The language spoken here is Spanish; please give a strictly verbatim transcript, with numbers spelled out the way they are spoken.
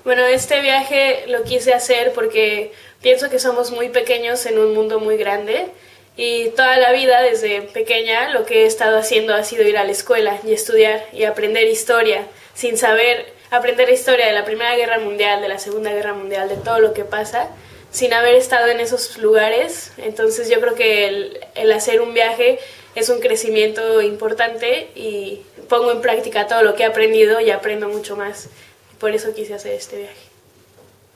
Bueno, este viaje lo quise hacer porque pienso que somos muy pequeños en un mundo muy grande y toda la vida desde pequeña lo que he estado haciendo ha sido ir a la escuela y estudiar y aprender historia sin saber, aprender historia de la Primera Guerra Mundial, de la Segunda Guerra Mundial, de todo lo que pasa, sin haber estado en esos lugares. Entonces yo creo que el, el hacer un viaje es un crecimiento importante y pongo en práctica todo lo que he aprendido y aprendo mucho más. Por eso quise hacer este viaje.